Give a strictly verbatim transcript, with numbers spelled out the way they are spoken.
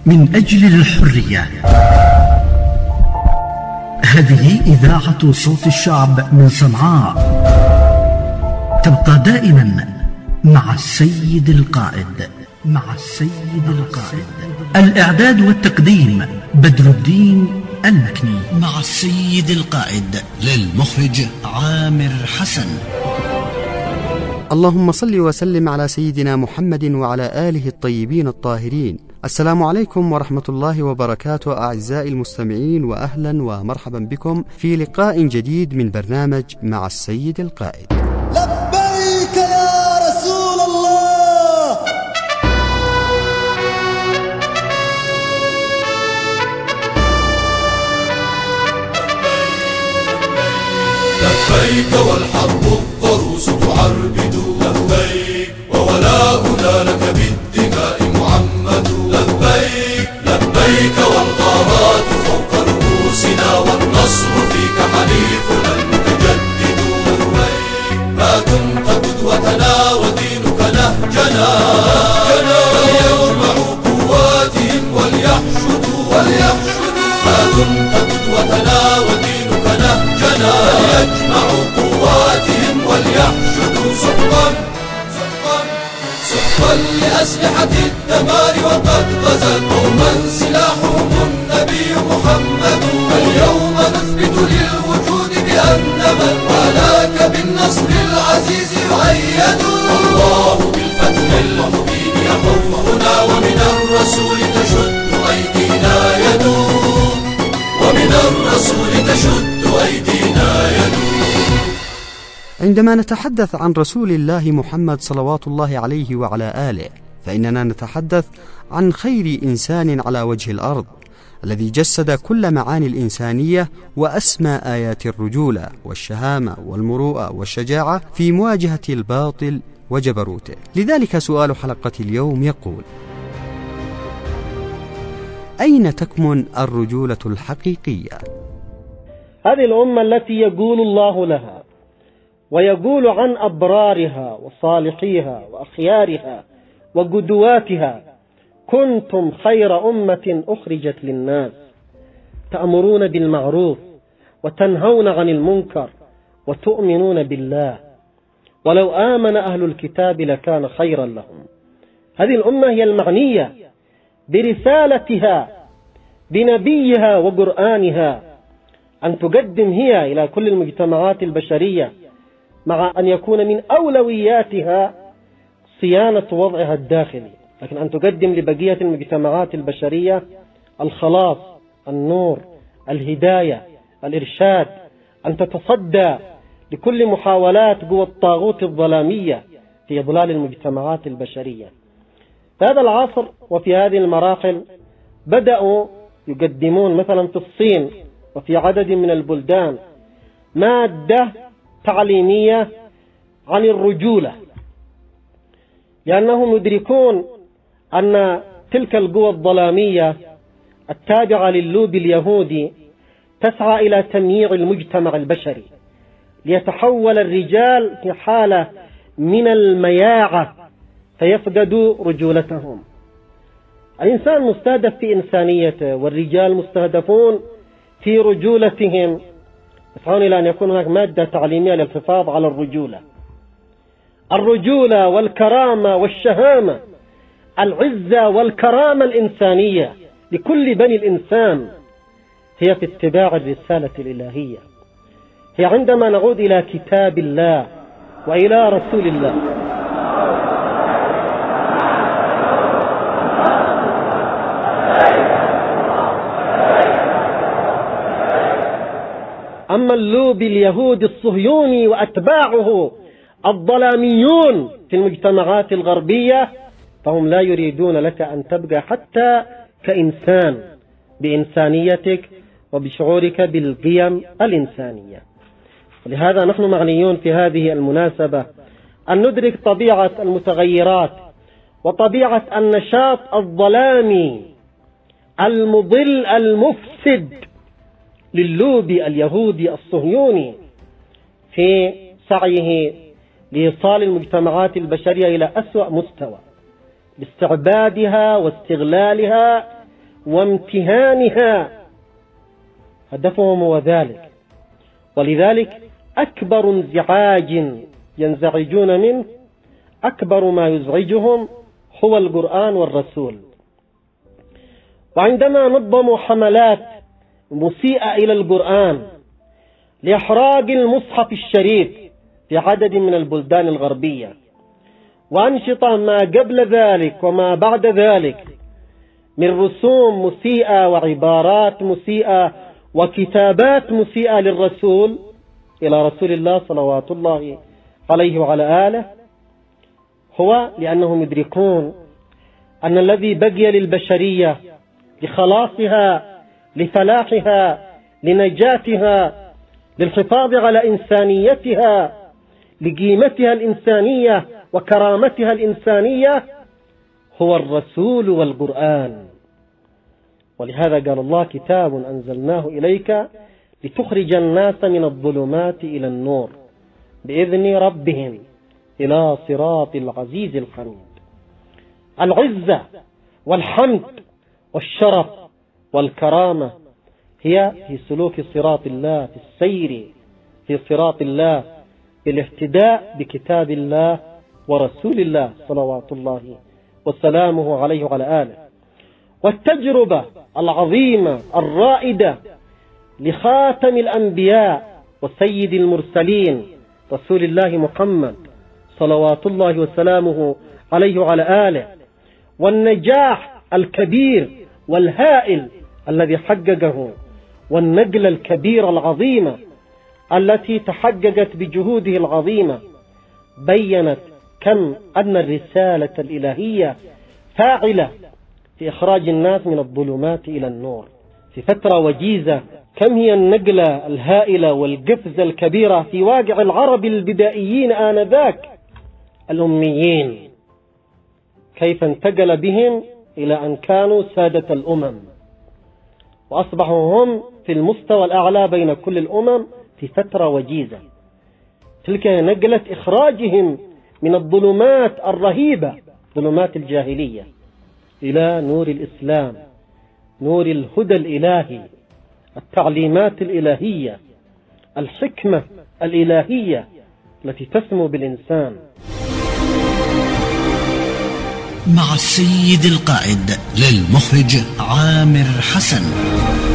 من أجل الحرية. هذه إذاعة صوت الشعب من صنعاء، تبقى دائما مع السيد القائد. مع السيد القائد. الإعداد والتقديم بدر الدين المكني. مع السيد القائد للمخرج عامر حسن. اللهم صل وسلم على سيدنا محمد وعلى آله الطيبين الطاهرين. السلام عليكم ورحمة الله وبركاته أعزائي المستمعين، وأهلا ومرحبا بكم في لقاء جديد من برنامج مع السيد القائد. لبيك يا رسول الله. لبيك والحرب الضروس تعربد، لبيك وولاؤنا لك بالدماء محمد، لبيك لبيك والغارات فوق رؤوسنا والنصر فيك حليفنا المتجدد، لبيك ما دمت قدوتنا ودينك نهجنا، فليجمعوا قواتهم وليحشدوا وليحشدوا ما دمت قدوتنا ودينك نهجنا، فليجمعوا قواتهم وليحشدوا سحقا سحقا سحقا لأسلحة الدمار وقد غزت قوما سلاحهم النبي محمد. اليوم نثبت للوجود بأن من والاك بالنصر العزيز يؤيد. الله بالفتح المبين يحفنا ومن الرسول تشد أيدينا يد، ومن الرسول تشد أيدينا يد. عندما نتحدث عن رسول الله محمد صلوات الله عليه وعلى آله، فإننا نتحدث عن خير إنسان على وجه الأرض، الذي جسد كل معاني الإنسانية وأسمى آيات الرجولة والشهامة والمروءة والشجاعة في مواجهة الباطل وجبروته. لذلك سؤال حلقة اليوم يقول: أين تكمن الرجولة الحقيقية؟ هذه الأمة التي يقول الله لها ويقول عن أبرارها وصالحيها وأخيارها وقدواتها: كنتم خير أمة أخرجت للناس تأمرون بالمعروف وتنهون عن المنكر وتؤمنون بالله ولو آمن أهل الكتاب لكان خيرا لهم. هذه الأمة هي المعنية برسالتها بنبيها وقرآنها أن تقدم هي إلى كل المجتمعات البشرية، مع أن يكون من أولوياتها صيانة وضعها الداخلي، لكن أن تقدم لبقية المجتمعات البشرية الخلاص، النور، الهداية، الإرشاد، أن تتصدى لكل محاولات قوى الطاغوت الظلامية في إضلال المجتمعات البشرية. في هذا العصر وفي هذه المراحل بدأوا يقدمون مثلا في الصين وفي عدد من البلدان مادة تعليمية عن الرجولة، لأنهم يدركون أن تلك القوى الظلامية التابعة للوب اليهودي تسعى إلى تمييع المجتمع البشري ليتحول الرجال في حالة من المياعة فيفقدوا رجولتهم. الإنسان مستهدف في إنسانيته، والرجال مستهدفون في رجولتهم، يسعون إلى أن يكون هناك مادة تعليمية للحفاظ على الرجولة. الرجولة والكرامة والشهامة، العزة والكرامة الإنسانية لكل بني الإنسان هي في اتباع الرسالة الإلهية، هي عندما نعود إلى كتاب الله وإلى رسول الله. أما اللوب اليهودي الصهيوني وأتباعه الظلاميون في المجتمعات الغربية فهم لا يريدون لك أن تبقى حتى كإنسان بإنسانيتك وبشعورك بالقيم الإنسانية. ولهذا نحن معنيون في هذه المناسبة أن ندرك طبيعة المتغيرات وطبيعة النشاط الظلامي المضل المفسد للوب اليهودي الصهيوني في سعيه لإيصال المجتمعات البشرية إلى أسوأ مستوى باستعبادها واستغلالها وامتهانها، هدفهم هو ذلك. ولذلك أكبر انزعاج ينزعجون منه، أكبر ما يزعجهم هو القرآن والرسول. وعندما نظموا حملات مسيئة إلى القرآن لإحراق المصحف الشريف في عدد من البلدان الغربية، وأنشطة ما قبل ذلك وما بعد ذلك من رسوم مسيئة وعبارات مسيئة وكتابات مسيئة للرسول إلى رسول الله صلوات الله عليه وعلى آله، هو لأنهم يدركون أن الذي بقي للبشرية لخلاصها، لفلاحها، لنجاتها، للحفاظ على إنسانيتها، لقيمتها الإنسانية وكرامتها الإنسانية، هو الرسول والقرآن. ولهذا قال الله: كتاب أنزلناه إليك لتخرج الناس من الظلمات إلى النور بإذن ربهم إلى صراط العزيز الحميد. العزة والحمد والشرف والكرامة هي في سلوك صراط الله، في السير في صراط الله، بالاهتداء بكتاب الله ورسول الله صلوات الله وسلامه عليه وعلى آله. والتجربة العظيمة الرائدة لخاتم الأنبياء وسيد المرسلين رسول الله محمد صلوات الله وسلامه عليه وعلى آله، والنجاح الكبير والهائل الذي حققه، والنقلة الكبيرة العظيمة التي تحققت بجهوده العظيمة، بيّنت كم أن الرسالة الإلهية فاعلة في إخراج الناس من الظلمات إلى النور في فترة وجيزة. كم هي النقلة الهائلة والقفزة الكبيرة في واقع العرب البدائيين آنذاك الأميين، كيف انتقل بهم إلى أن كانوا سادة الأمم، وأصبحوا هم في المستوى الأعلى بين كل الأمم في فترة وجيزة. تلك نقلة إخراجهم من الظلمات الرهيبة، ظلمات الجاهلية، إلى نور الإسلام، نور الهدى الإلهي، التعليمات الإلهية، الحكمة الإلهية التي تسمو بالإنسان. مع السيد القائد للمخرج عامر حسن.